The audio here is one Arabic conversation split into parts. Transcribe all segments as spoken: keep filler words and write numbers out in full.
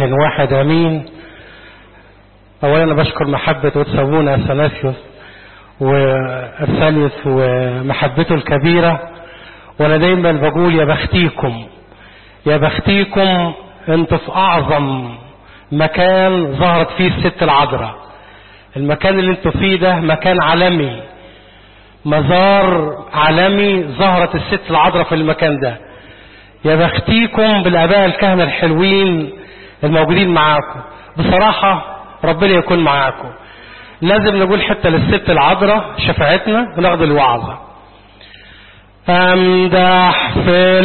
إله واحد أمين. أولا أنا بشكر محبة وتسابونا أثناسيوس وأرسانيوس ومحبته الكبيرة، وأنا دايما بقول يا بختيكم يا بختيكم انتوا في أعظم مكان ظهرت فيه الست العذراء. المكان اللي انتوا فيه ده مكان عالمي، مزار عالمي، ظهرت الست العذراء في المكان ده. يا بختيكم بالآباء الكهنة الحلوين الموجودين معاكم. بصراحة ربنا يكون معاكم. لازم نقول حتى للست العذراء شفاعتنا وناخد الوعظة. أمدح في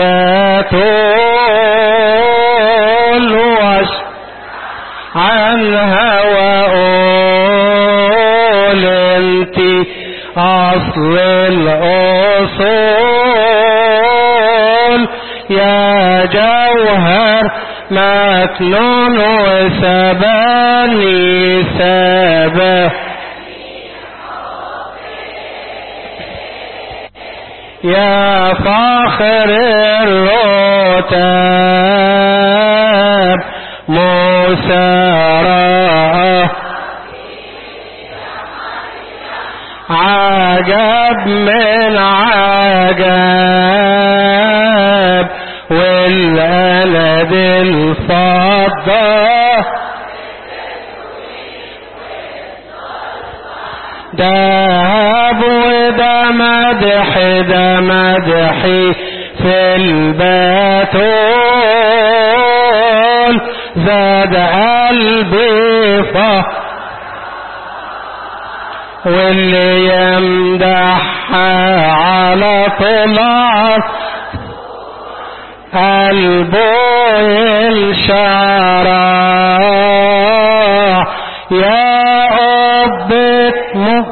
البتول وش عنها وأقول انتي أصل الأصول يا جوهر مكنون وسباني سبا يا فاخر الرتاب مسارة عجب من عجب والألد الفضة دهب وده مدح ده مدحي في البتول زاد قلبي فخر واللي يمدحها على طلع قلبه الشرع يا أبت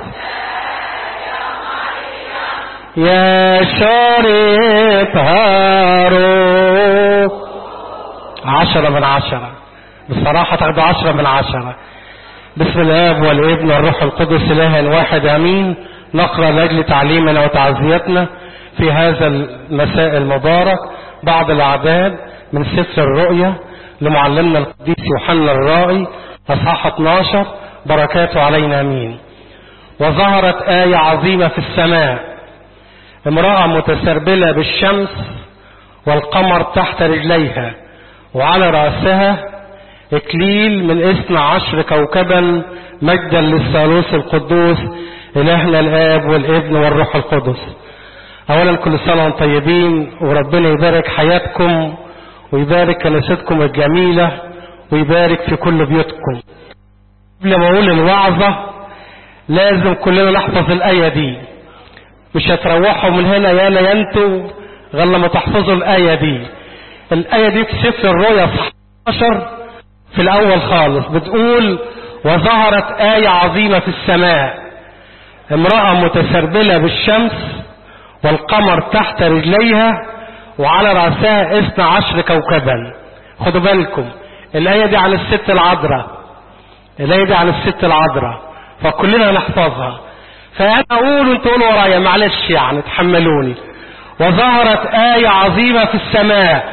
يا شريط هارو. عشرة من عشرة بصراحة، تاخدوا عشرة من عشرة. بسم الآب والابن والروح القدس إله واحد أمين. نقرأ لأجل تعليمنا وتعزيتنا في هذا المساء المبارك بعض الأعداد من سفر الرؤيا لمعلمنا القديس يوحنا الرائي أصحاح اثناشر. بركاته علينا أمين. وظهرت آية عظيمة في السماء، امرأة متسربلة بالشمس والقمر تحت رجليها، وعلى رأسها إكليل من اثنى عشر كوكبا، مجدا للثالوث القدوس إلهنا الآب والابن والروح القدس. أولا كل سنة وانتم طيبين، وربنا يبارك حياتكم ويبارك كنيستكم الجميلة ويبارك في كل بيوتكم. قبل ما أقول الوعظة لازم كلنا نحفظ الآية دي. مش هتروحوا من هنا يا لا ينتوا غير لما تحفظوا الآية دي. الآية دي في سفر الرؤيا اثنا عشر في الأول خالص بتقول وظهرت آية عظيمة في السماء، امرأة متسربلة بالشمس والقمر تحت رجليها وعلى رأسها اثنى عشر كوكبا. خدوا بالكم الآية دي عن الست العذراء، الآية دي عن الست العذراء، فكلنا نحفظها. فأنا أقول وانتوا قولوا ورايا، معلش يعني تحملوني. وظهرت آية عظيمة في السماء،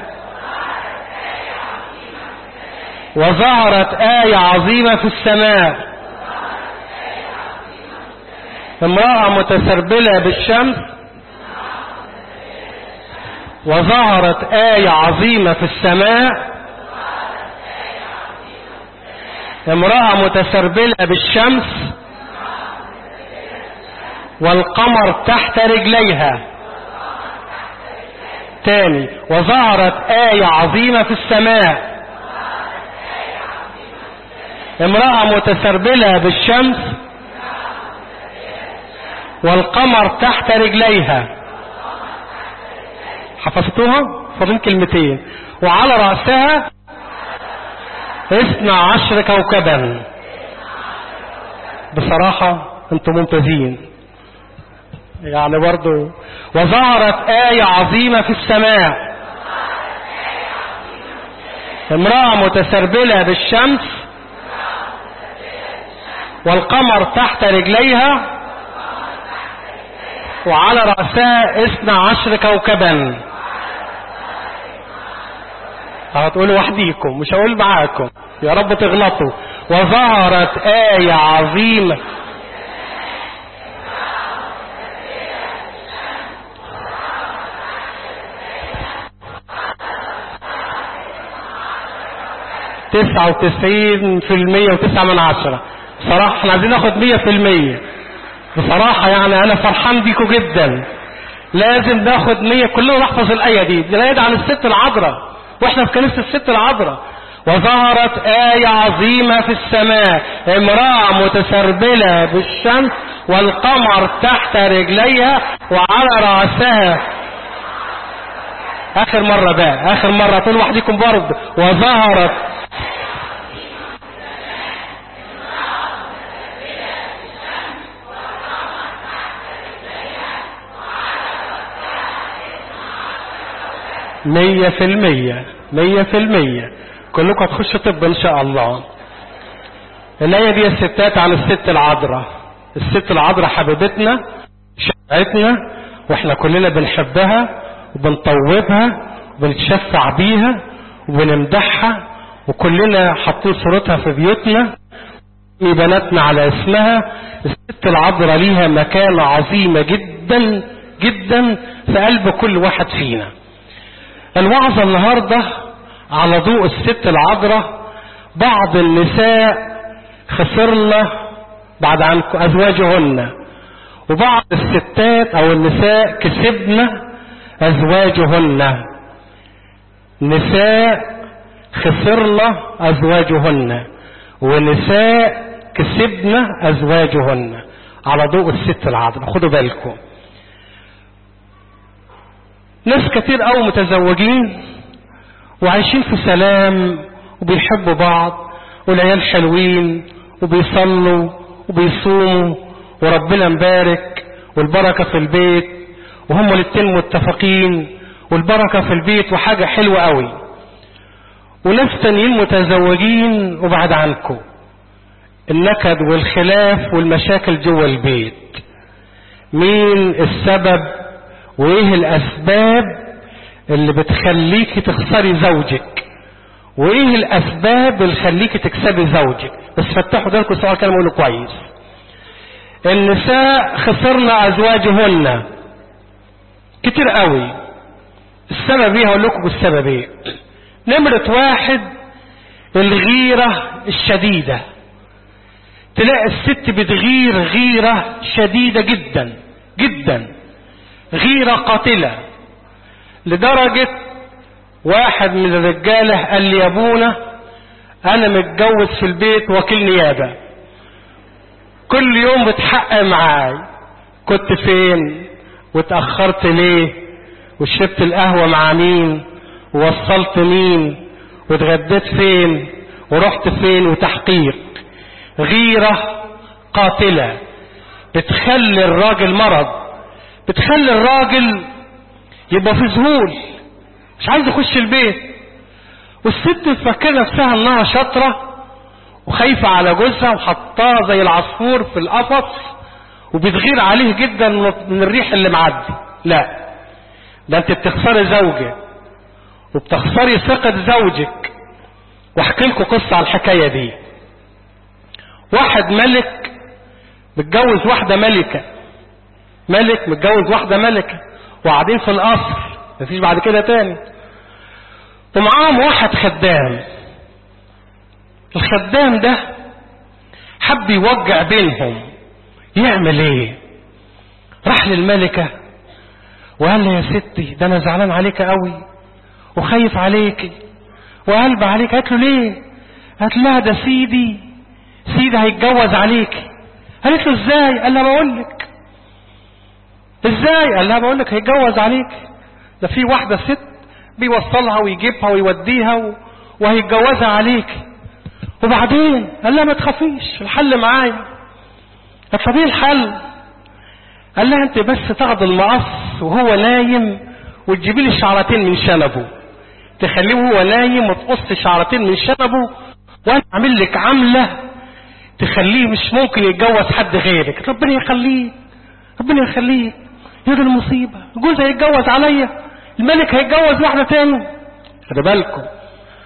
وظهرت آية عظيمة في السماء، امرأة متسربلة بالشمس، وظهرت آية عظيمة في السماء، امرأة متسربلة بالشمس والقمر تحت رجليها. تاني، وظهرت آية عظيمة في السماء، امرأة متسربلة بالشمس والقمر تحت رجليها. حفظتوها؟ فاضل كلمتين. وعلى رأسها اثنى عشر كوكبا. بصراحة انتم ممتازين يعني برضو. وظهرت آية عظيمة في السماء، امرأة متسربلة بالشمس والقمر تحت رجليها وعلى رأسها اثنى عشر كوكبا. هتقولوا وحديكم مش هقول معاكم يا رب تغلطوا. وظهرت آية عظيمة تسعة وتسعين في المية وتسعة من عشرة. صراحة احنا عايزين ناخد مية في المية بصراحة، يعني انا فرحان بيكم جدا. لازم ناخد مية. كلنا نحفظ الآية دي، دي الآية عن الست العذراء واحنا في كنيسة الست العذراء. وظهرت آية عظيمة في السماء، امرأة متسربلة بالشمس والقمر تحت رجليها وعلى رأسها. آخر مرة بقى، آخر مرة تقول وحديكم برضه. وظهرت مية في المية مية في المية كلكم هتخشوا طب ان شاء الله. الآية دي الستات عن الست العذراء. الست العذراء حبيبتنا شفعتنا واحنا كلنا بنحبها وبنطوبها وبنتشفع بيها وبنمدحها، وكلنا حاطين صورتها في بيوتنا بناتنا على اسمها. الست العذراء ليها مكانة عظيمة جدا جدا في قلب كل واحد فينا. الوعظة النهاردة على ضوء الست العذراء. بعض النساء خسرنا بعد عن أزواجهن، وبعض الستات أو النساء كسبنا أزواجهن. نساء خسرنا أزواجهن ونساء كسبنا أزواجهن على ضوء الست العذراء. خدوا بالكم، ناس كتير قوي متزوجين وعايشين في سلام وبيحبوا بعض والعيال حلوين وبيصلوا وبيصوموا وربنا مبارك والبركة في البيت وهم الاتنين متفقين والبركة في البيت وحاجة حلوة قوي. وناس تانيين متزوجين وبعد عنكم النكد والخلاف والمشاكل جوه البيت. مين السبب وايه الاسباب اللي بتخليكي تخسري زوجك وايه الاسباب اللي تخليكي تكسبي زوجك؟ بس فتحوا بالكم سؤال كلام اقوله كويس. النساء خسرنا ازواجهن كتير قوي. السبب ايه؟ هقول لكم السبب ايه. نمرة واحد الغيرة الشديدة. تلاقي الست بتغير غيرة شديدة جدا جدا، غيرة قاتلة، لدرجة واحد من الرجالة قال لي يا ابونا انا متجوز في البيت وكيل نيابة، كل يوم بتحقق معاي كنت فين واتأخرت ليه وشربت القهوة مع مين ووصلت مين واتغديت فين ورحت فين، وتحقيق. غيرة قاتلة بتخلي الراجل مرض، بتخلي الراجل يبقى في ذهول مش عايز يخش البيت، والست تفكر نفسها انها شاطرة وخايفة على جوزها وحطاه زي العصفور في القفص وبتغير عليه جدا من الريح اللي معدي. لا، ده انت بتخسري زوجك وبتخسري ثقة زوجك. واحكي لكم قصة على الحكاية دي. واحد ملك متجوز واحدة ملكة، ملك متجوز واحدة ملكة وقاعدين في القصر مفيش بعد كده تاني، ومعاهم واحد خدام. الخدام ده حب يوجع بينهم، يعمل ايه؟ راح للملكة وقال لها يا ستي ده انا زعلان عليك قوي وخايف عليك وقلب عليك. قالت له ليه؟ قالت لها ده سيدي سيدي هيتجوز عليك. قالت له ازاي؟ قال لها بقول لك. ازاي؟ قال لها بقول لك هيتجوز عليك، ده في واحدة ست بيوصلها ويجيبها ويوديها وهيتجوزها عليك. وبعدين قال لها ما تخافيش الحل معايا. قالت له ايه الحل؟ قال لها انت بس تاخد المقص وهو نايم وتجيبي لي شعرتين من شنبه، تخليه وهو نايم وتقص شعرتين من شنبه وانا اعمل لك عمله تخليه مش ممكن يتجوز حد غيرك. ربنا يخليه ربنا يخليه. يا ده المصيبه، جوزها هيتجوز عليا، الملك هيتجوز واحده تاني. خدوا بالكم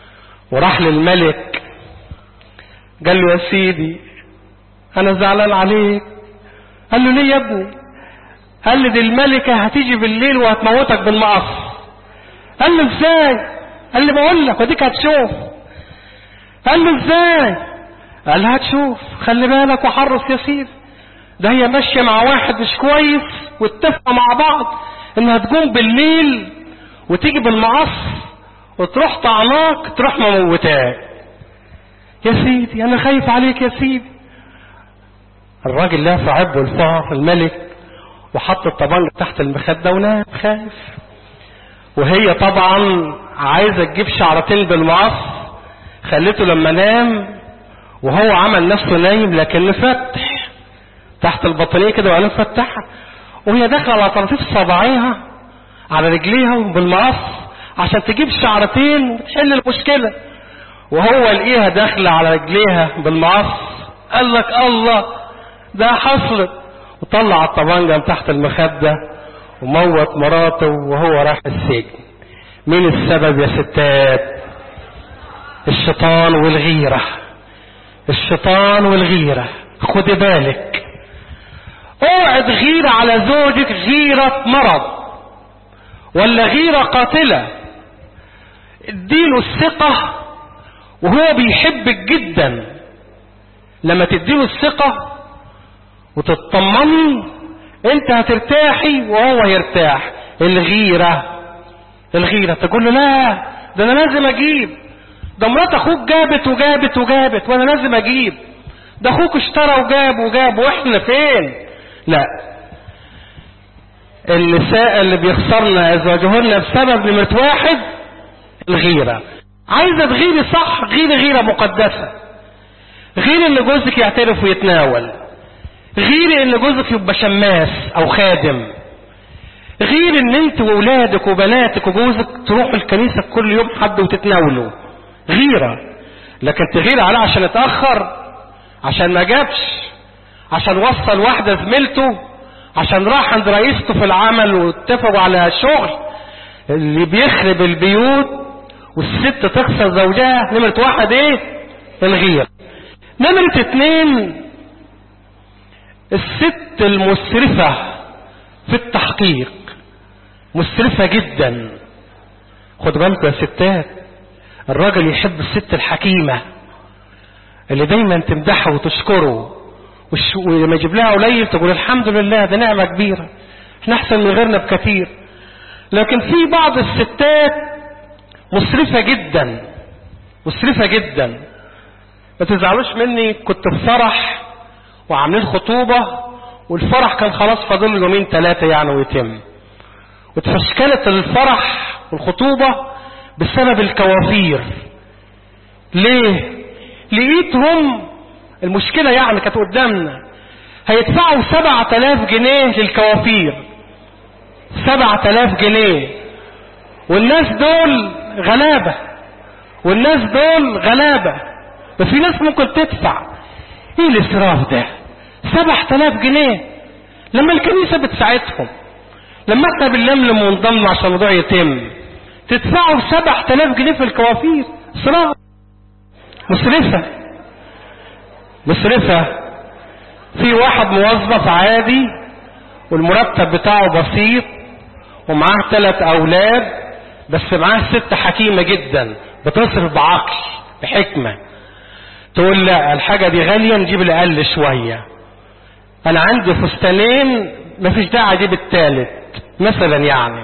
وراح للملك قال له يا سيدي انا زعلان عليك. قال له ليه يا ابني؟ قال لي دي الملكة هتيجي بالليل وهتموتك بالمقص. قال له ازاي؟ قال لي بقول لك وديك هتشوف. قال له ازاي؟ قال له هتشوف، خلي بالك وحرص يا سيدي، ده هي ماشية مع واحد مش كويس واتفقوا مع بعض انها تقوم بالليل وتيجي بالمقص وتروح طعناك تروح مموتاك. يا سيدي انا خايف عليك يا سيدي. الراجل لا صعبه الفار الملك وحط الطبنجة تحت المخدة ونام خايف. وهي طبعا عايزة تجيب شعرتين بالمقص، خليته لما نام وهو عمل نفسه نايم لكن فتح تحت البطانية كده وقال فتحها، وهي داخله على طراطيف صباعيها على رجليها بالمقص عشان تجيب شعرتين وتحل المشكلة، وهو لقيها داخله على رجليها بالمقص. قال لك الله ده حصلت، وطلع الطبنجة من تحت المخدة وموت مراته وهو راح السجن. مين السبب يا ستات؟ الشيطان والغيرة. الشيطان والغيرة. خد بالك اوعى تغير على زوجك غيرة مرض ولا غيرة قاتلة. اديله الثقة وهو بيحبك جدا. لما تديله الثقة وتطمني انت هترتاحي وهو يرتاح. الغيرة الغيرة تقول له لا ده انا لازم اجيب، ده مرات اخوك جابت وجابت وجابت وانا لازم اجيب، ده اخوك اشترى وجاب وجاب واحنا فين؟ لا، النساء اللي بيخسرنا ازواجهن بسبب نمرة واحد الغيرة. عايزة تغيري صح، غيري غيرة مقدسة. غيري ان جوزك يعترف ويتناول، غيري ان جوزك يبقى شماس او خادم، غير ان انت واولادك وبناتك وجوزك تروحوا الكنيسة كل يوم حد وتتناولوا. غيرة. لكن تغير عليه عشان اتأخر، عشان ما جابش، عشان وصل واحدة زميلته، عشان راح عند رئيسته في العمل واتفقوا على شغل اللي بيخرب البيوت والست تخسر زوجها. نمرة واحد ايه؟ الغير. نمرة اتنين الست المسرفة في التحقيق، مسرفة جدا. خد بالكم يا ستات، الراجل يحب الست الحكيمة اللي دايما تمدحه وتشكره، ولما يجيب لها قليل تقول الحمد لله ده نعمة كبيرة، احنا احسن من غيرنا بكثير. لكن في بعض الستات مسرفة جدا، مسرفة جدا. ما تزعلوش مني، كنت في فرح وعاملين خطوبة والفرح كان خلاص فاضل يومين ثلاثة يعني ويتم، وتفشكلت الفرح والخطوبة بسبب الكوافير. ليه؟ لقيتهم المشكلة يعني كانت قدامنا هيدفعوا سبعة آلاف جنيه للكوافير، سبعة آلاف جنيه، والناس دول غلابة، والناس دول غلابة، ففي ناس ممكن تدفع. ايه الاسراف ده؟ سبعة آلاف جنيه لما الكنيسة بتساعدهم، لما احنا بنلملم ونضم عشان الموضوع يتم تدفعوا سبعة آلاف جنيه في الكوافير. اسراف. مسرفة مسرفة. في واحد موظف عادي والمرتب بتاعه بسيط ومعاه ثلاث اولاد، بس معاه ست حكيمة جدا بتصرف بعقل بحكمة. تقول لا الحاجة دي غالية نجيب الاقل شوية، انا عندي فستانين مفيش داعي اجيب الثالث مثلا يعني.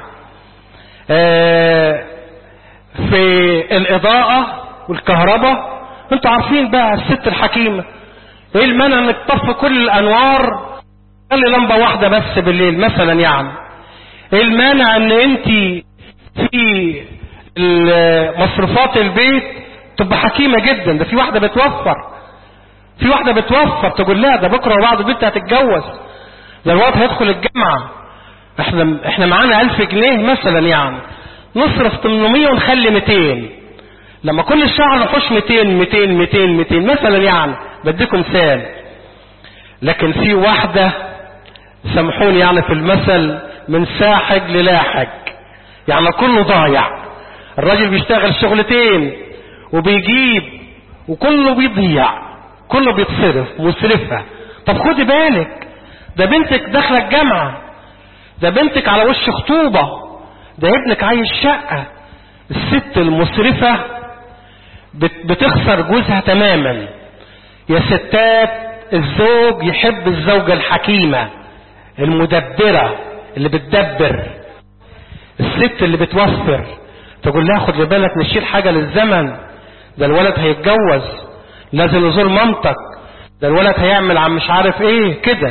آه في الاضاءة والكهرباء انتوا عارفين بقى الست الحكيمة ايه المانع انك تطفي كل الانوار خلي لمبة واحدة بس بالليل مثلا يعني. ايه المانع ان انت في مصروفات البيت تبقى حكيمة جدا؟ ده في واحدة بتوفر، في واحدة بتوفر تقول لا ده بكرة وبعد البنت هتتجوز، ده الوقت هيدخل الجامعة، احنا احنا معانا ألف جنيه مثلا يعني نصرف ثمانمية ونخلي مئتين، لما كل شهر نخش مئتين مئتين مئتين مئتين مثلا يعني، بديكم مثال. لكن في واحدة سامحوني يعني في المثل من ساحج للاحج، يعني كله ضايع. الراجل بيشتغل شغلتين وبيجيب وكله بيضيع، كله بيتصرف، مسرفة. طب خدي بالك، ده بنتك داخله الجامعة، ده بنتك على وش خطوبة، ده ابنك عايز شقة. الست المسرفة بتخسر جوزها تماما. يا ستات، الزوج يحب الزوجة الحكيمة المدبرة اللي بتدبر، الست اللي بتوفر. تقول لها خد بالك نشيل حاجة للزمن، ده الولد هيتجوز لازم يزور مامتك، ده الولد هيعمل عم مش عارف ايه كده.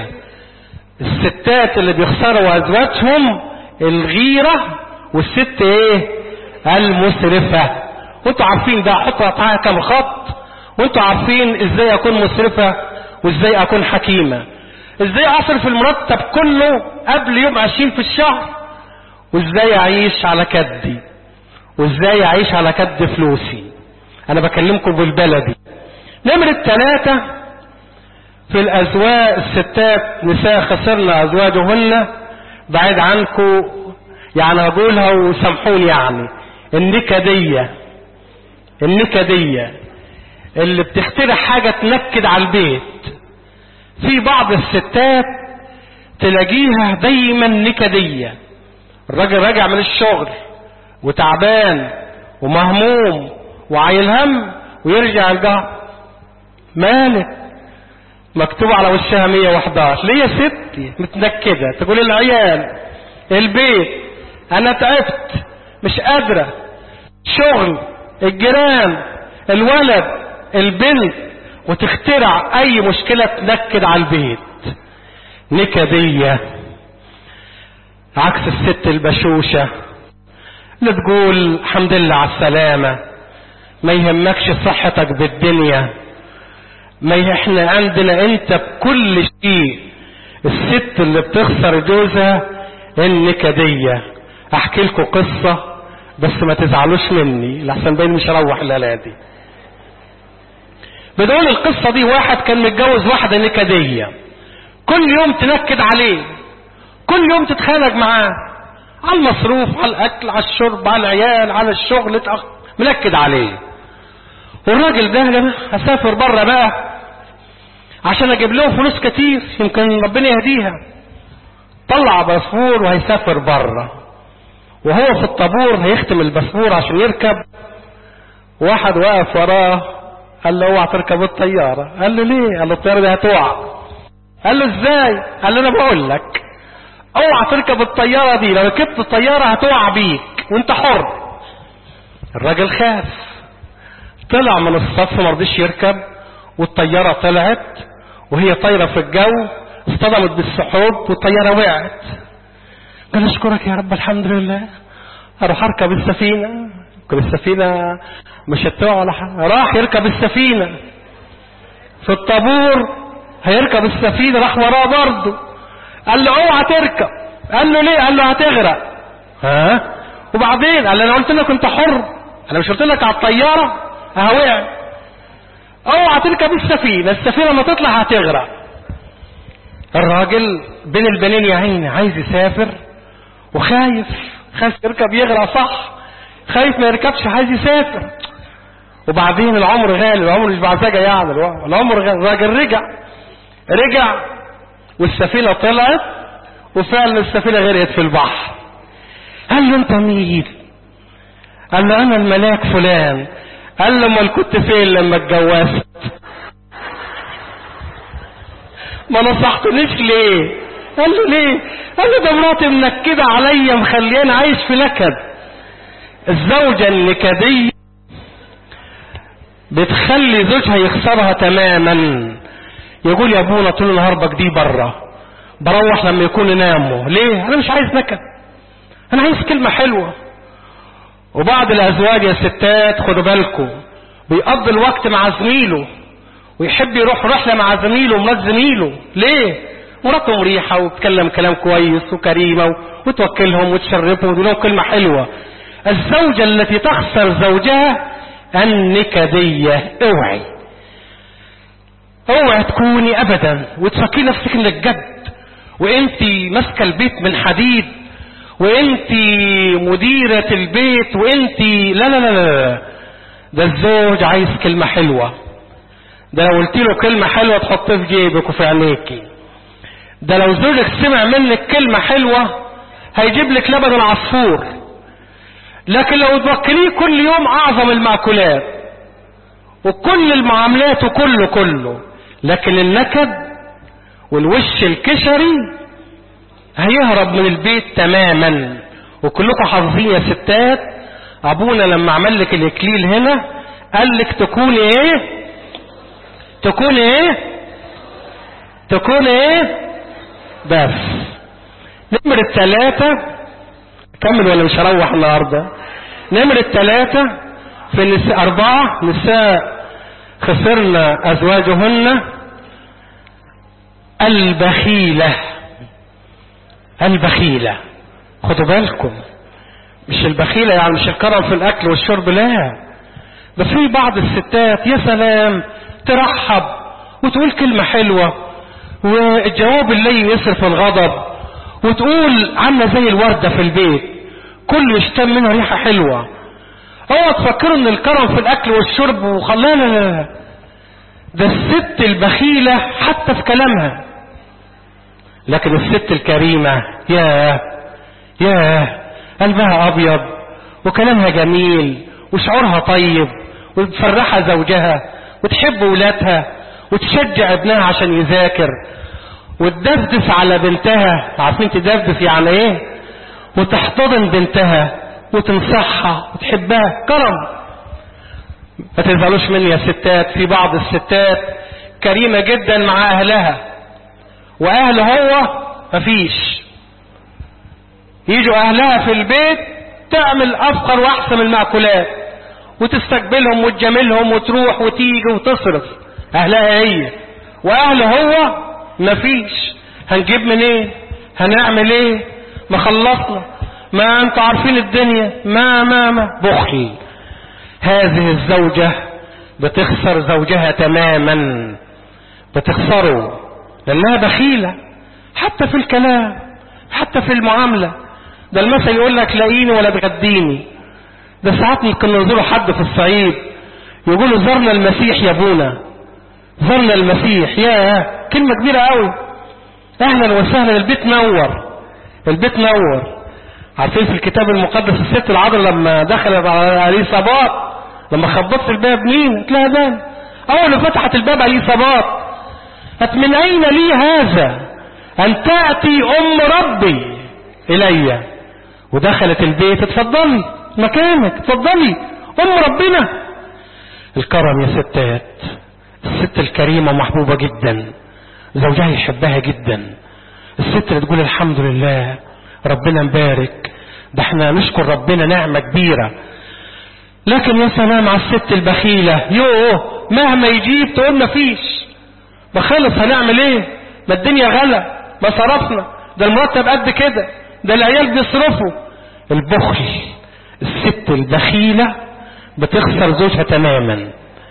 الستات اللي بيخسروا ازواجهم الغيرة، والست ايه؟ المسرفة. وانتوا عارفين ده، حطوا عليها كام خط وانتوا عارفين ازاي اكون مسرفة وازاي اكون حكيمة، ازاي اصرف المرتب كله قبل يوم عشرين في الشهر، وازاي اعيش على كدي، وازاي اعيش على كد فلوسي. انا بكلمكم بالبلدي. نمرة ثلاثة في الازواج، الستات نساء خسرنا ازواجهن. بعيد عنكم يعني هقولها وسامحوني، يعني النكدية، النكدية اللي بتخترع حاجة تنكد على البيت. في بعض الستات تلاقيها دايما نكدية. الراجل راجع من الشغل وتعبان ومهموم وعايل هم، ويرجع الجهر مالك؟ مكتوب على وشها مية وحداشر. ليه يا ستي متنكدة؟ تقول العيال، البيت، انا تعبت مش قادرة، شغل، الجيران، الولد، البنت، وتخترع اي مشكلة تنكد على البيت. نكدية. عكس الست البشوشة اللي تقول الحمد لله على السلامة، ما يهمكش صحتك بالدنيا، ما احنا عندنا انت بكل شيء. الست اللي بتخسر جوزها النكدية. احكي لكم قصة بس ما تزعلوش مني لحسن باين مش هروح الليلة دي. بدون القصة دي، واحد كان متجوز واحدة نكدية، كل يوم تنكد عليه، كل يوم تتخانق معاه على المصروف، على الاكل، على الشرب، على العيال، على الشغل، منكد عليه. والراجل ده لما هسافر بره بقى عشان اجيب لهم فلوس كتير يمكن ربنا يهديها، طلع باسبور وهيسافر بره، وهو في الطابور هيختم الباسبور عشان يركب، واحد واقف وراه قال له اوعى تركب الطيارة. قال له ليه؟ قال له الطيارة دي هتقع. قال له ازاي؟ قال له انا بقول لك اوعى تركب الطيارة دي، لو ركبت الطيارة هتقع بيك وانت حر. الراجل خاف، طلع من الصف ما رضيش يركب، والطيارة طلعت وهي طايرة في الجو، اصطدمت بالسحاب والطيارة وقعت. قال اشكرك يا رب الحمد لله، اروح اركب السفينة. كل السفينة مش هتقع ولا حاجة. راح يركب السفينة في الطابور، هيركب السفينة، راح وراه برضه قال له اوعى تركب. قال له ليه؟ قال له هتغرق. ها؟ وبعدين قال له انا قلت لك انت حر، انا مش قلت لك على الطيارة؟ اه وقع. اوعى تركب السفينة، السفينة ما تطلع هتغرق. الراجل بين البنين يا عيني، عايز يسافر وخايف، خايف يركب يغرق، صح، خايف ما يركبش، عايز يسافر. وبعدين العمر غالي، العمر مش بعزجة يعني، العمر غالي. الراجل رجع رجع والسفينة طلعت، وفعلا السفينة غرقت في البحر. قال له انت مين؟ قال له انا الملاك فلان. قال له امال كنت فين لما اتجوزت؟ ما نصحتنيش ليه؟ قال له ليه؟ قال له ده مراتي منكده عليا، مخلياني عايش في نكد. الزوجة النكدية بتخلي زوجها يخسرها تماما. يقول يا ابونا طول النهار بجديه بره، بروح لما يكون يناموا. ليه؟ انا مش عايز نكد، انا عايز كلمة حلوة. وبعض الازواج يا ستات خدوا بالكم بيقضي الوقت مع زميله، ويحب يروح رحلة مع زميله ومرات زميله. ليه؟ مراته مريحة وبتكلم كلام كويس وكريمة وتوكلهم وتشرفهم وتقول لهم كلمة حلوة. الزوجة التي تخسر زوجها النكدية. اوعي اوعي تكوني ابدا وتفكري نفسك انك جد، وانت ماسكه البيت من حديد، وانت مديرة البيت، وانت لا لا لا لا. ده الزوج عايز كلمة حلوة، ده لو قلت له كلمة حلوة تحطيه في جيبك وفي عينيكي. ده لو زوجك سمع منك كلمة حلوة هيجيب لك لبن العصفور. لكن لو توكليه كل يوم اعظم المأكولات وكل المعاملات وكله كله، لكن النكد والوش الكشري هيهرب من البيت تماما. وكلكم حافظين يا ستات، ابونا لما عمل لك الاكليل هنا قال لك تكوني ايه؟ تكوني ايه؟ تكوني ايه؟ بس. نمرة ثلاثة، كمل ولا مش هروح النهارده؟ نمرة ثلاثة في النساء، أربعة نساء خسرنا أزواجهن. البخيلة، البخيلة خدوا بالكم، مش البخيلة يعني مش الكرم في الأكل والشرب، لا. بس في بعض الستات يا سلام ترحب وتقول كلمة حلوة والجواب اللي يصرف الغضب، وتقول عاملة زي الوردة في البيت كل يشتم منها ريحة حلوة. اوعوا تفكروا ان الكرم في الاكل والشرب وخلانا، لا لا، ده الست البخيلة حتى في كلامها. لكن الست الكريمة يا يا قلبها ابيض وكلامها جميل وشعورها طيب وتفرح زوجها وتحب ولادها وتشجع ابنها عشان يذاكر وتدفدف على بنتها. عارفين تدفدف يعني ايه؟ وتحتضن بنتها وتنصحها وتحبها. كرم. ما تزعلوش مني يا ستات، في بعض الستات كريمة جدا مع اهلها واهل هو مفيش. يجوا اهلها في البيت تعمل افخر واحسن المأكولات وتستقبلهم وتجاملهم وتروح وتيجي وتصرف. اهلها هي واهل هو مفيش. هنجيب منين؟ ايه؟ هنعمل ايه؟ ما خلصنا، ما انتوا عارفين الدنيا، ما ما ما بخل. هذه الزوجة بتخسر زوجها تماما، بتخسره لانها بخيلة حتى في الكلام حتى في المعاملة. ده المثل يقول لك لاقيني ولا تغديني. ده ساعات ممكن نزوروا حد في الصعيد يقولوا زرنا المسيح يا ابونا، زرنا المسيح. يا كلمة كبيرة قوي. اهلا وسهلا، البيت نور، البيت نور. عارفين في الكتاب المقدس الست العذراء لما دخلت على اليصابات لما خبطت الباب مين؟ قالت لها ده. اول ما فتحت الباب اليصابات قالت من اين لي هذا ان تأتي ام ربي الي؟ ودخلت البيت. اتفضلي مكانك، اتفضلي ام ربنا. الكرم يا ستات. الست الكريمة محبوبة جدا، زوجها يحبها جدا. الست اللي تقول الحمد لله ربنا مبارك، ده احنا نشكر ربنا نعمة كبيرة. لكن يا سلام على الست البخيلة، يوه مهما يجيب تقول ما فيش، ما خلص هنعمل ايه؟ ما الدنيا غلا، ما صرفنا، ده المرتب قد كده، ده العيال بيصرفوا. البخل. الست البخيلة بتخسر زوجها تماما.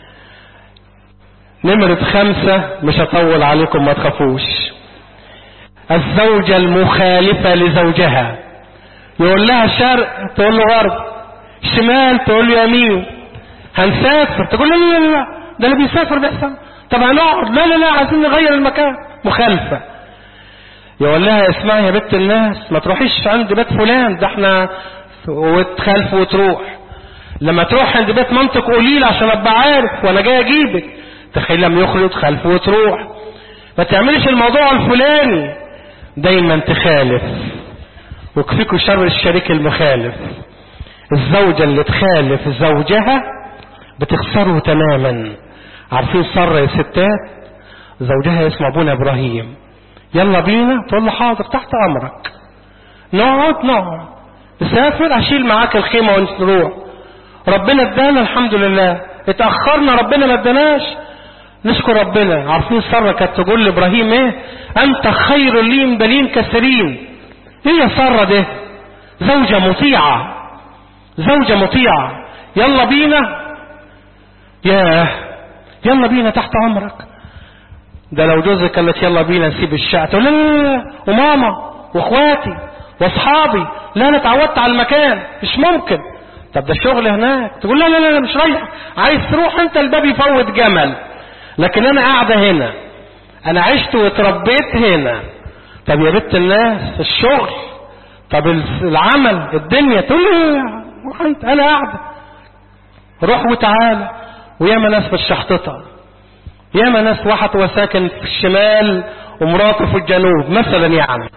نمرة خمسة، مش هطول عليكم ما تخافوش. الزوجة المخالفة لزوجها، يقول لها شرق تقول له غرب، شمال تقول له يمين، هنسافر تقول له لا لا لا ده اللي بيسافر بيحسن، طب هنقعد لا لا لا عايزين نغير المكان. مخالفة. يقول لها اسمعي يا بنت الناس ما تروحيش عند بيت فلان، ده احنا، وتخالف وتروح. لما تروح عند بيت منطق قليل عشان ابقى عارف وانا جاي اجيبك، تخيل لما يخرج تخالف وتروح. ما تعملش الموضوع الفلاني، دايما تخالف. وكفيكوا شر الشريك المخالف. الزوجة اللي تخالف زوجها بتخسره تماما. عارفين سارة يا ستات؟ زوجها اسمه ابونا ابراهيم، يلا بينا تقول له حاضر تحت امرك، نقعد نقعد، تسافر اشيل معاك الخيمة ونروح. ربنا ادانا الحمد لله، اتأخرنا ربنا ما اداناش، نشكر ربنا. عارفين سارة كانت تقول لابراهيم ايه؟ انت خير لي من بنين كثيرين. ايه يا سارة ده؟ زوجة مطيعة، زوجة مطيعة. يلا بينا، ياه يلا بينا تحت امرك. ده لو جوزك قالت يلا بينا نسيب الشقة تقول لا لا لا، وماما واخواتي واصحابي، لا انا اتعودت على المكان مش ممكن. طب ده الشغل هناك. تقول لا لا لا مش رايح. عايز تروح انت الباب يفوت جمل، لكن انا قاعدة هنا، انا عشت واتربيت هنا. طب يا بنت الناس الشغل، طب العمل، الدنيا، تقول لي انا قاعدة. روح وتعالى. وياما ناس بالشحططة، ياما ناس واحد هو ساكن في الشمال ومراته في الجنوب مثلا، يعني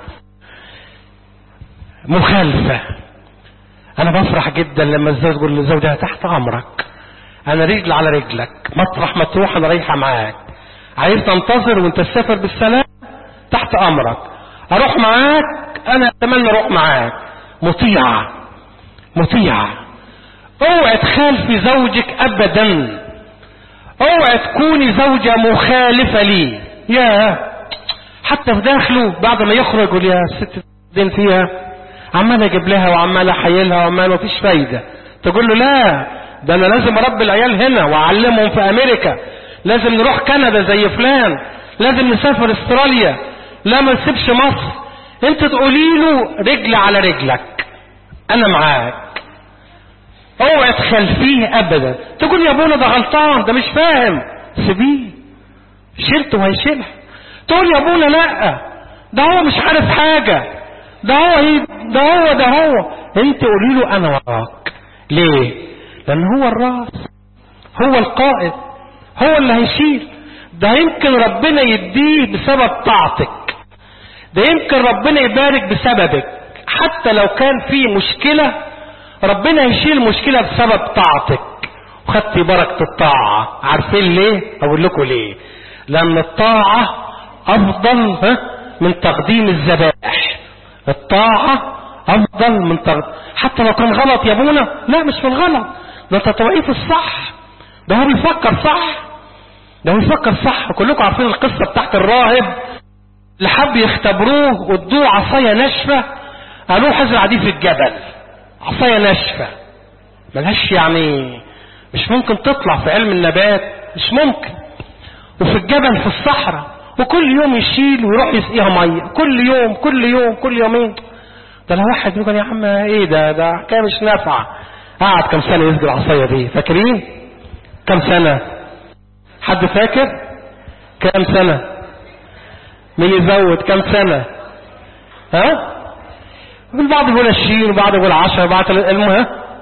مخالفة. انا بفرح جدا لما الزوج يقول لزوجها تحت امرك، انا رجل على رجلك، مطرح ما تروح انا رايحة معاك، عايز تنتظر وانت تسافر بالسلام تحت امرك، اروح معاك، انا اتمنى اروح معاك. مطيعة مطيعة. اوعى تخالفي زوجك ابدا، اوعى تكوني زوجة مخالفة لي. يا حتى في داخله بعد ما يخرج يقول يا ست دين فيها، عمال اجيب لها وعمال احيلها وعمال مفيش فايدة. تقول له لا، ده انا لازم اربي العيال هنا واعلمهم في امريكا، لازم نروح كندا زي فلان، لازم نسافر استراليا، لا ما نسيبش مصر. انت تقولي له رجل على رجلك، انا معاك، اوعى تخلفيه ابدا. تقول يا ابونا ده غلطان، ده مش فاهم، سيبيه، شيلته وهيشيلها. تقول يا ابونا لا، ده هو مش عارف حاجة، ده هو ده هو ده هو انت قولي له انا وراك. ليه؟ لان هو الراس، هو القائد، هو اللي هيشيل. ده يمكن ربنا يديه بسبب طاعتك، ده يمكن ربنا يبارك بسببك. حتى لو كان في مشكلة ربنا يشيل المشكلة بسبب طاعتك وخدتي بركة الطاعة. عارفين ليه؟ اقول لكم ليه. لان الطاعة افضل من تقديم الذبائح. الطاعة افضل من تقديم، حتى لو كان غلط يا ابونا، لا مش في الغلط، ده انت توقيه في الصح، ده هو بيفكر صح، ده هو بيفكر صح. وكلكم عارفين القصة بتاعت الراهب اللي حب يختبروه وادوه عصاية ناشفة، قالوه حزر عديد في الجبل، عصاية ناشفة ملهاش يعني مش ممكن تطلع في علم النبات، مش ممكن، وفي الجبل في الصحراء، وكل يوم يشيل ويروح يسقيها ميه، كل يوم كل يوم كل يومين. ده لو واحد يقول يا عم ايه ده ده حكايه مش نافعه. قعد كم سنه يسقي العصايه دي؟ فاكرين كم سنه؟ حد فاكر كم سنه؟ مين يزود كم سنه؟ ها؟ البعض يقول عشرين وبعض يقول عشرة وبعض المهم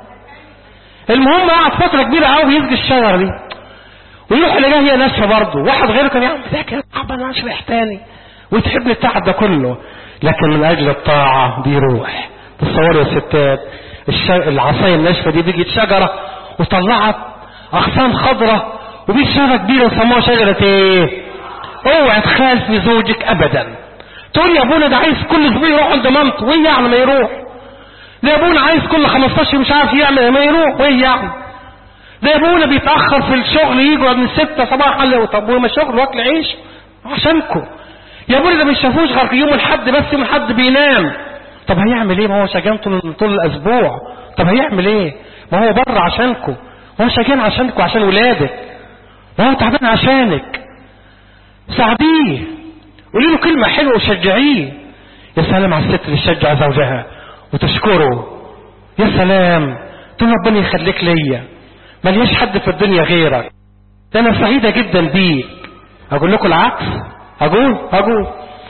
المهم قعد فتره كبيره قوي يسقي الشجره دي، ويروح اللي جاي هي ناشفه برضه. واحد غيره كان يعمل فاكر تعب انا مش محتاجني وتحب التعب ده كله، لكن من اجل الطاعه بيروح. تصوروا يا ستات العصايه الناشفه دي بيجي شجره وطلعت اغصان خضراء وبيجي شجره كبيره وسموها شجره ايه؟ اوعى تخالفي زوجك ابدا. تقول يا ابونا ده عايز كل اسبوع يروح عند مامته، وايه يعني ما يروح؟ ده يا ابونا عايز كل خمستاشر مش عارف يعمل، ما يروح، وايه يعني؟ ده يا ابونا بيتاخر في الشغل يجوا من ستة صباحا. طب وما شغل واكل عيش عشانكم يا ابونا، ده ما يشافوش غير يوم الحد بس، يوم الحد بينام. طب هيعمل ايه؟ ما هو شجان طول طول الاسبوع. طب هيعمل ايه؟ ما هو بره عشانكم، هو شجان عشانكم عشان ولادك، ما هو تعبان عشانك. ساعديه، قولي له كلمه حلوه وشجعيه. يا سلام على الست اللي تشجع زوجها وتشكره، يا سلام، تقول ربنا يخليك ليا، ملياش حد في الدنيا غيرك، ده انا سعيدة جدا بيك. اقول لكم العكس؟ اقول اقول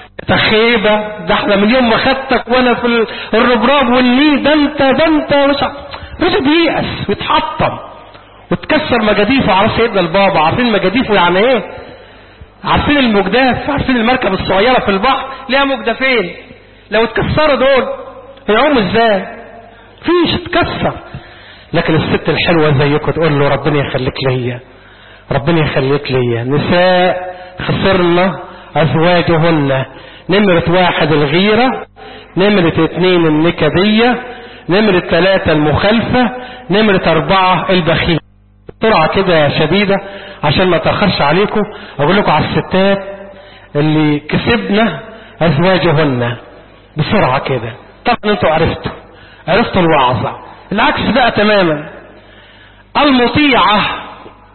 تخيبة، ده احنا من يوم ما خدتك وانا في الربراب والنيل، ده انت ده انت مش رجع بيأس ويتحطم وتكسر مجاديفه على سيدنا البابا. عارفين مجاديفه يعني ايه؟ عارفين المجداف؟ عارفين المركب الصغيرة في البحر ليها مجدفين، لو اتكسروا دول هيعوموا ازاي؟ فيش، اتكسر. لكن الست الحلوة زيكم تقول له ربنا يخليك ليا، ربنا يخليك ليا. نساء خسرنا ازواجهن، نمرة واحد الغيرة، نمرة اتنين النكدية، نمرة ثلاثة المخالفة، نمرة اربعة البخيل. بسرعة كده شديدة عشان ما تأخرش عليكم اقول لكم على الستات اللي كسبنا ازواجهن بسرعة كده. طبعا انتوا عرفتوا عرفتوا الوعظة. العكس بقى تماما، المطيعة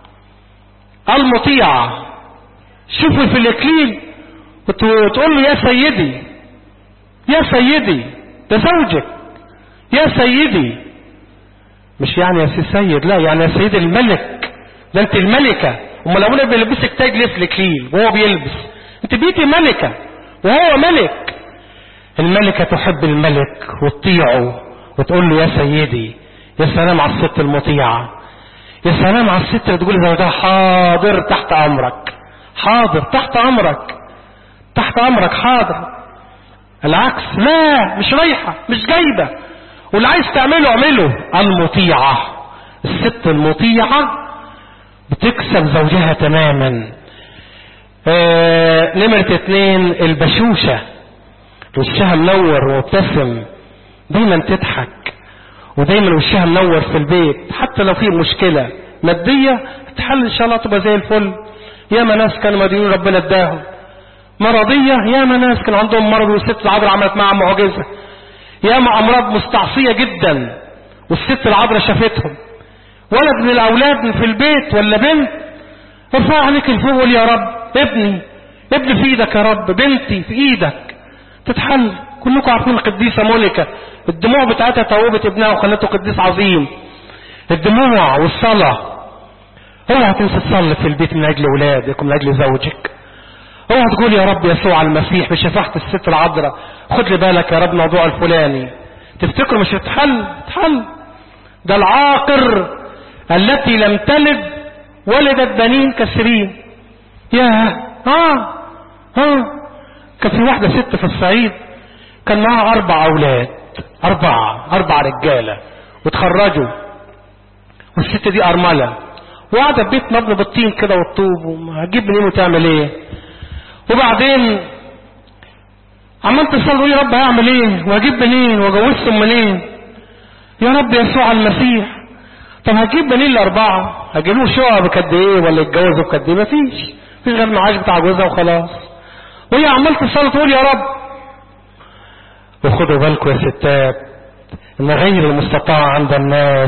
المطيعة شوفوا في الاكليل وتقول له يا سيدي يا سيدي، ده زوجك، يا سيدي مش يعني يا سي سيد، لا يعني يا سيد الملك، ده انت الملكة. امال ابونا بيلبسك تاج ليه في الاكليل وهو بيلبس؟ انت بيتي ملكة وهو ملك. الملكة تحب الملك وتطيعه وتقول له يا سيدي. يا سلام على الست المطيعة، يا سلام على الست اللي تقول لزوجها حاضر تحت امرك، حاضر تحت امرك، تحت امرك حاضر. العكس، لا مش رايحة مش جايبة، واللي عايز تعمله اعمله. المطيعة، الست المطيعة بتكسب زوجها تماما. آه نمرة اتنين البشوشة، وشها منور ومبتسم، دايما تضحك ودايما وشها منور في البيت. حتى لو في مشكلة مادية تحل ان شاء الله تبقى زي الفل. يا ما ناس كانوا مدينين ربنا اداهم. مرضية، يا ما ناس كانوا عندهم مرض والست العذراء عملت معها معجزة. يا ما امراض مستعصية جدا والست العذراء شافتهم. ولد من الاولاد في البيت ولا بنت، ارفع عليك الفوق وقول يا رب ابني، ابني في ايدك يا رب، بنتي في ايدك تتحل. كلكم عارفين القديسة مونيكا، الدموع بتاعتها توبت ابنها وخلته قديس عظيم. الدموع والصلاة. اوعى تنسى تصلي في البيت من اجل اولادك ومن اجل زوجك. اوعى تقول يا رب يسوع المسيح بشفاعة الست العذراء خد لي بالك يا رب موضوع الفلاني، تفتكر مش هتحل؟ تحل. ده العاقر التي لم تلد ولدت بنين كثيرين. يا ها ها كان في واحدة ست في الصعيد كان معها اربع اولاد، اربعة اربع رجالة وتخرجوا، والست دي ارملة وقاعدة بيت مبنى بالطين كده والطوب، هتجيب منين وتعمل ايه؟ وبعدين عمال تصلي يا رب هعمل ايه وهجيب منين واجوزهم منين؟ يا رب يسوع المسيح. طب هجيب منين الاربعة؟ هجيبوا شقة بقد ايه ولا يتجوزوا بقد ايه؟ مفيش مفيش غير المعاش بتاع جوزها وخلاص. وهي عمال تصلي تقول يا رب. وخدوا بالكم يا ستات ان غير المستطاع عند الناس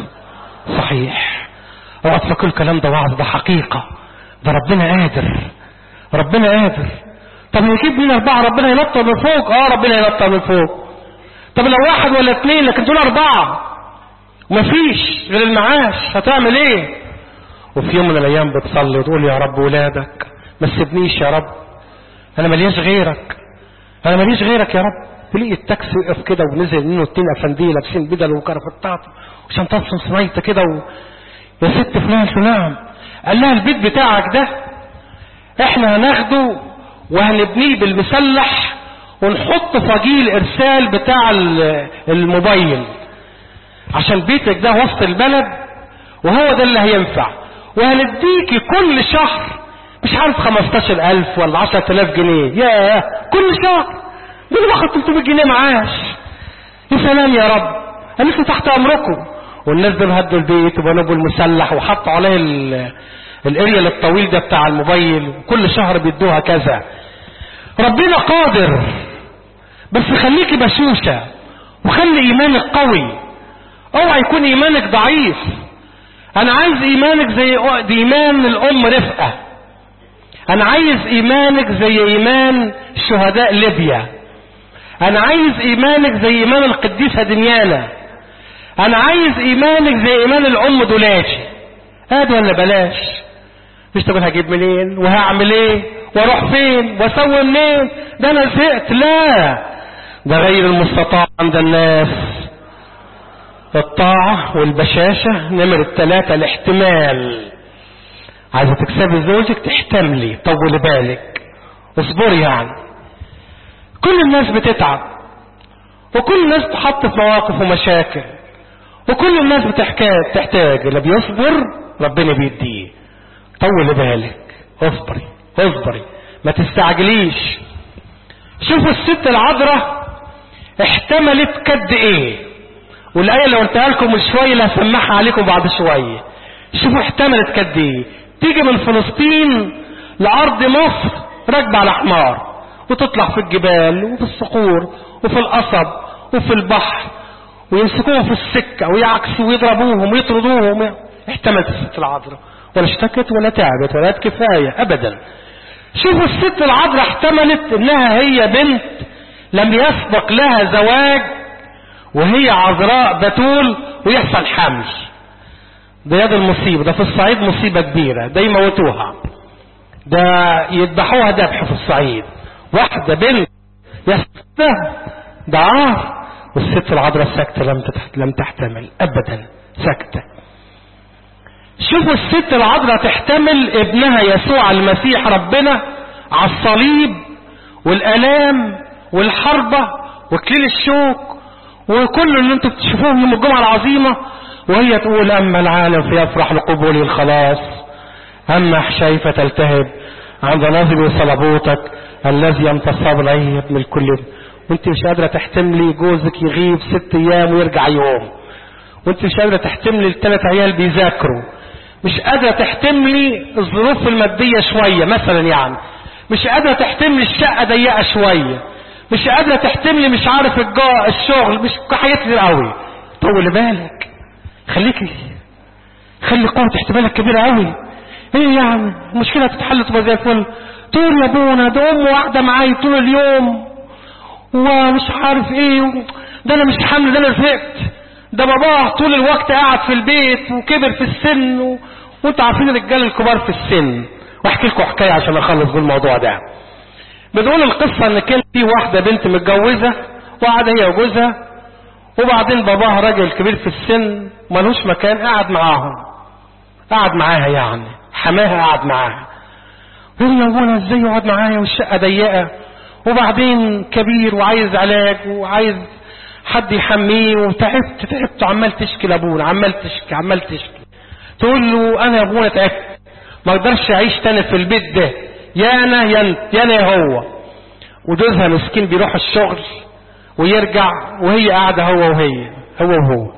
صحيح. اوعى تفكروا الكلام ده وعظ، ده حقيقة، ده ربنا قادر، ربنا قادر. طب نجيب مين اربعة؟ ربنا ينطر من فوق. اه ربنا ينطر من فوق. طب لو واحد ولا اثنين لكن دول اربعة ومفيش غير المعاش هتعمل ايه؟ وفي يوم من الايام بتصلي وتقول يا رب ولادك ما تسيبنيش يا رب، انا ملياش غيرك، انا ماليش غيرك يا رب. تلاقي التاكسي وقف كده ونزل منه اتنين افنديه لابسين بدل وكرافتات وشنطاتهم سميته كده و... يا ست فلان فلان، قال لها البيت بتاعك ده احنا هناخده وهنبنيه بالمسلح ونحط فجيل ارسال بتاع الموبايل عشان بيتك ده وسط البلد وهو ده اللي هينفع، وهنديكي كل شهر مش عارف خمستاشر الف ولا عشرة الاف جنيه. ياه كل شهر ده باخد تلتمية جنيه معاش. يا سلام يا رب، قالت تحت امركم. والناس دول هدوا البيت وبنوا المسلح وحطوا عليه الاريال الطويل ده بتاع الموبايل وكل شهر بيدوها كذا. ربنا قادر، بس خليكي بشوشة وخلي ايمانك قوي، اوعى يكون ايمانك ضعيف. انا عايز ايمانك زي ايمان الام رفقة، انا عايز ايمانك زي ايمان شهداء ليبيا، انا عايز ايمانك زي ايمان القديسة دنيانا، انا عايز ايمانك زي ايمان الام دولاشي. هاد ولا بلاش؟ مش تقول هجيب منين وهعمل ايه واروح فين واسوي منين، ده انا زهقت. لا، ده غير المستطاع عند الناس. الطاعة والبشاشة. نمرة ثلاثة الاحتمال. عايزة تكسبي زوجك تحتملي، طولي بالك، اصبري. يعني كل الناس بتتعب وكل الناس تحط في مواقف ومشاكل وكل الناس بتحتاج تحتاج اللي بيصبر ربنا بيديه. طولي بالك، اصبري اصبري ما تستعجليش. شوفوا الست العذراء احتملت قد ايه، والآية اللي قلتها لكم من شوية اللي هسمعها عليكم بعد شوية. شوفوا احتملت قد ايه. تيجي من فلسطين لأرض مصر راكبة على حمار وتطلع في الجبال وفي الصخور وفي القصب وفي البحر ويمسكوهم في السكة ويعكسوا ويضربوهم ويطردوهم. احتملت الست العذراء ولا اشتكت ولا تعبت ولا كفاية ابدا. شوفوا الست العذراء احتملت انها هي بنت لم يسبق لها زواج وهي عذراء بتول ويحصل حمل. ده يد المصيبة، ده في الصعيد مصيبة كبيرة، ده يموتوها، ده يذبحوها ذبح في الصعيد. واحدة بنت يحصل ده عار، والست العذراء ساكتة لم لم تحتمل ابدا، ساكتة. شوفوا الست العذراء تحتمل ابنها يسوع المسيح ربنا على الصليب والآلام والحربة وكليل الشوك وكل اللي انتم بتشوفوه يوم الجمعة العظيمة، وهي تقول اما العالم فيفرح لقبول الخلاص، اما حشيفة تلتهب عند نظر صلبوتك الذي ينتصب عليه يا ابن الكل. وانت مش قادرة تحتملي جوزك يغيب ست ايام ويرجع يوم، وانت مش قادرة تحتملي الثلاث عيال بيذاكروا، مش قادرة تحتملي الظروف المادية شوية مثلا، يعني مش قادرة تحتملي الشقة ضيقة شوية، مش قادرة تحتملي مش عارف الجا الشغل، مش حاجات كتير قوي. طول بالك، خليكي خلي قوة احتمالك كبيرة قوي. ايه يعني المشكلة تتحل تبقى زي الفل. تقول يا ابونا ده ام واحدة معايا طول اليوم ومش عارف ايه، ده انا مش حامل، ده انا زهقت، ده باباه طول الوقت قاعد في البيت وكبر في السن و... وانتوا عارفين الرجال الكبار في السن. واحكي لكم حكايه عشان اخلص بالموضوع ده. بنقول القصه ان كان في واحده بنت متجوزه وقاعده هي وجوزها، وبعدين باباها راجل كبير في السن ملوش مكان، قاعد معاهم، قاعد معاها يعني حماها قاعد معاها. يقول يا ابونا ازاي يقعد معايا والشقه ضيقه، وبعدين كبير وعايز علاج وعايز حد يحميه، وتعبت تعبت عمال تشكي لابونا، عمال تشكي عمال تشكي. تقول له انا يا ابونا تعبت، ما اقدرش اعيش تاني في البيت ده، يا انا يا انت يا انا يا هو. وجوزها مسكين بيروح الشغل ويرجع وهي قاعده هو وهي هو وهو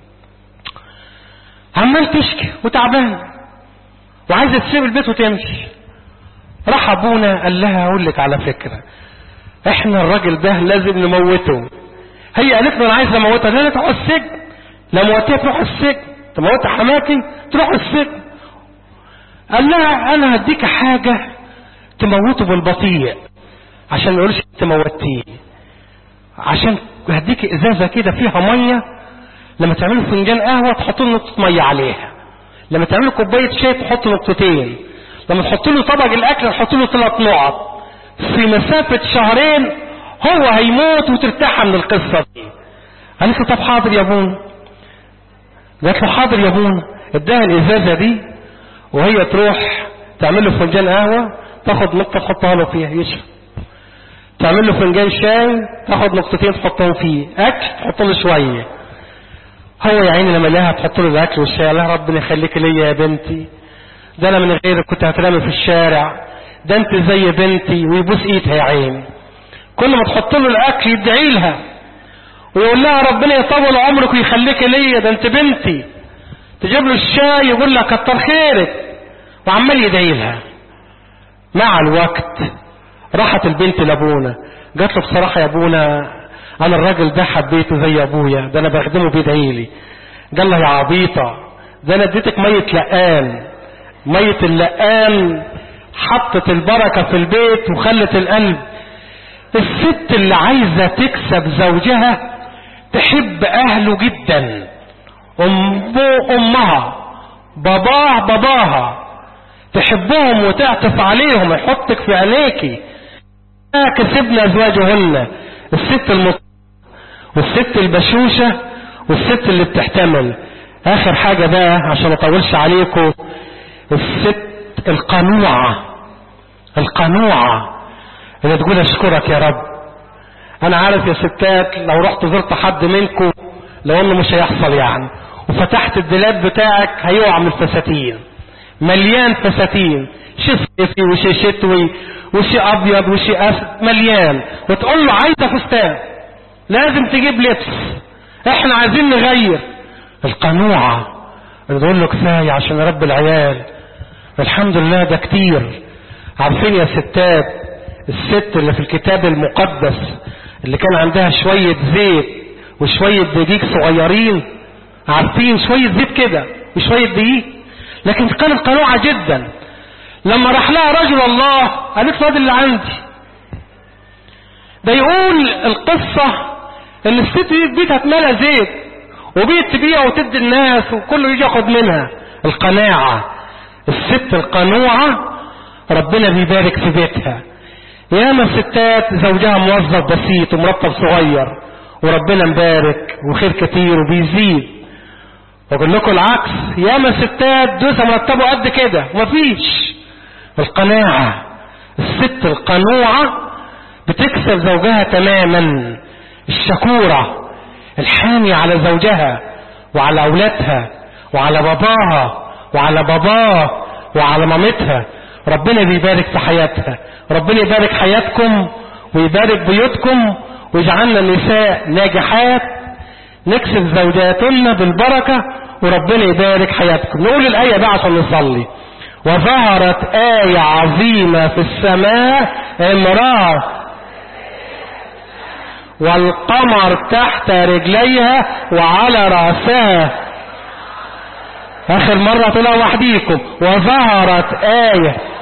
عمال تشكي وتعبان وعايزه تسيب البيت وتمشي. راح ابونا قال لها اقول لك على فكره، احنا الراجل ده لازم نموته. هي قالت له انا عايز اموتها، لا تروح السجن، لا موتها تروح السجن، تموتها حماكي تروح السجن. قال لها انا هديك حاجه تموته بالبطيء عشان ما يقولش تموتيه، عشان هديك ازازه كده فيها ميه، لما تعملوا فنجان قهوه تحطوا له نقطه ميه عليها، لما تعملوا كوبايه شاي تحطوا نقطتين، لما تحطوا له طبق الاكل تحطوا له ثلاث نقط. في مسافه شهرين هو هيموت وترتاح من القصه دي. قالت له طب حاضر يا ابونا. قالت له حاضر يا ابونا. اداها الازازه دي وهي تروح تعمل له فنجان قهوه، تاخد نقطه تحطها له فيها يشرب، تعمل له فنجان شاي تاخد نقطتين تحطهم فيه، اكل تحط له شويه. هو يا عيني لما لقاها تحط له الاكل والشاي قال لها ربنا يخليك ليا يا بنتي، ده انا من غيرك كنت هترمي في الشارع، ده انت زي بنتي. ويبوس ايدها يا عيني، كل ما تحط له الاكل يدعي لها ويقول لها ربنا يطول عمرك ويخليك ليا، ده انت بنتي. تجيب له الشاي يقول لها كتر خيرك، وعمال يدعي لها. مع الوقت راحت البنت لابونا، قالت له بصراحه يا ابونا انا الراجل ده حبيته زي ابويا، ده انا بخدمه بيدعي لي. قال لها يا عبيطه، ده انا اديتك ميه لقان، ميه اللقان حطت البركه في البيت وخلت القلب. الست اللي عايزه تكسب زوجها تحب اهله جدا، امه امها، باباه باباها، تحبهم وتعطف عليهم، يحطك في عينيكي. كسبنا ازواجهن، الست المط والست البشوشة والست اللي بتحتمل. اخر حاجة بقى عشان ما اطولش عليكم، الست القنوعة، القنوعة اللي تقول اشكرك يا رب. انا عارف يا ستات لو رحت زرت حد منكم لو انه مش هيحصل يعني، وفتحت الدولاب بتاعك هيقع من الفساتين، مليان فساتين، شي صيفي وشي شتوي وشي ابيض وشي اسود، مليان. وتقول له عايزه فستان، لازم تجيب لبس، احنا عايزين نغير. القنوعه اللي تقول له كفايه عشان رب العيال. الحمد لله ده كتير. عارفين يا ستات الست اللي في الكتاب المقدس اللي كان عندها شويه زيت وشويه دقيق صغيرين، عارفين شويه زيت كده وشويه دقيق، لكن كانت قنوعه جدا. لما راح لها رجل الله قالت له هذا اللي عندي. ده يقول القصة ان الست دي بيتها اتملى زيت، وبيت تبيع وتدي الناس وكله يجي ياخد منها. القناعة، الست القنوعة ربنا بيبارك في بيتها. ياما ستات زوجها موظف بسيط ومرتب صغير وربنا مبارك وخير كتير وبيزيد. واقول لكم العكس، ياما ستات جوزها مرتبه قد كده ومفيش. القناعة، الست القنوعة بتكسب زوجها تماما. الشكورة الحامية على زوجها وعلى أولادها وعلى باباها وعلى باباه وعلى مامتها، ربنا بيبارك في حياتها. ربنا يبارك حياتكم ويبارك بيوتكم ويجعلنا نساء ناجحات نكسب زوجاتنا بالبركة وربنا يبارك حياتكم. نقول الآية بقى عشان نصلي. وظهرت آية عظيمة في السماء، امرأة والقمر تحت رجليها وعلى رأسها. آخر مرة طلعوا وحديكم. وظهرت آية